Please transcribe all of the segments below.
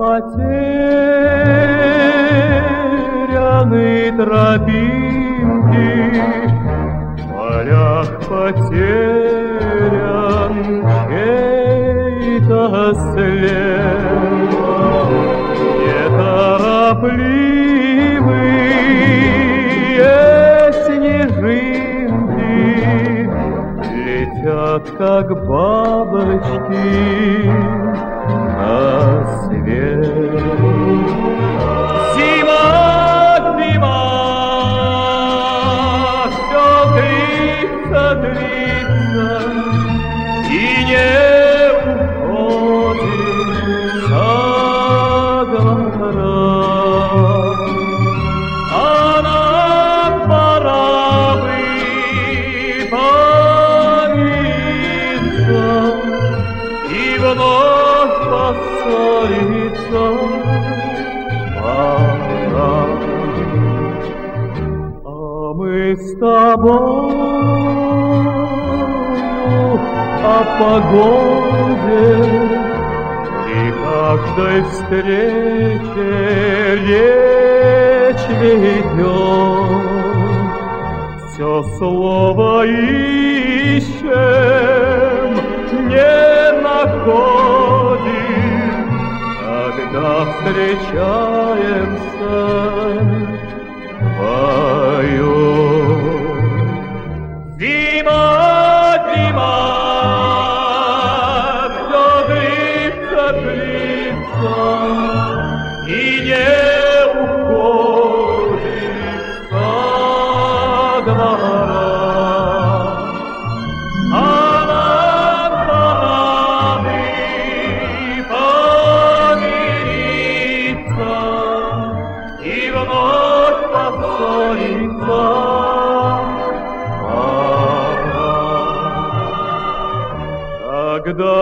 потеряны тропинки, в полях потерян чей-то след. Неторопливые снежинки летят, как бабочки, на свет. Зима, зима, все длится, длится, и не уходит со двора. А нам пора бы помириться и вновь поссориться. А мы с тобою о погоде при каждой встрече речь ведем. Все слово ищем, не находим, когда встречаемся, поем. Зима, зима, все длится, длится, и не уходит со двора. А нам пора бы помириться и вновь поссориться. Когда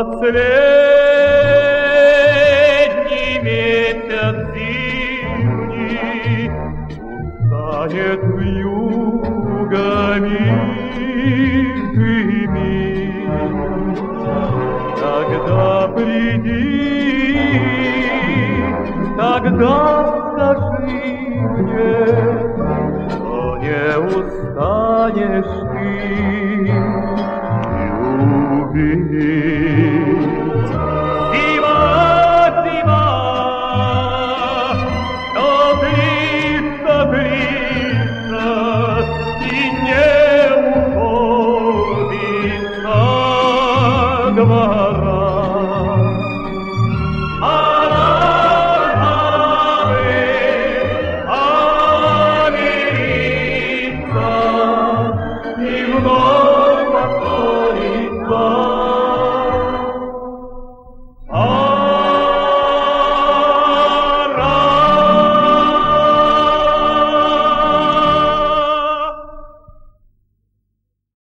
последний месяц зимний устанет вьюгами дымить, тогда приди, тогда скажи мне, что не устанешь ты любить.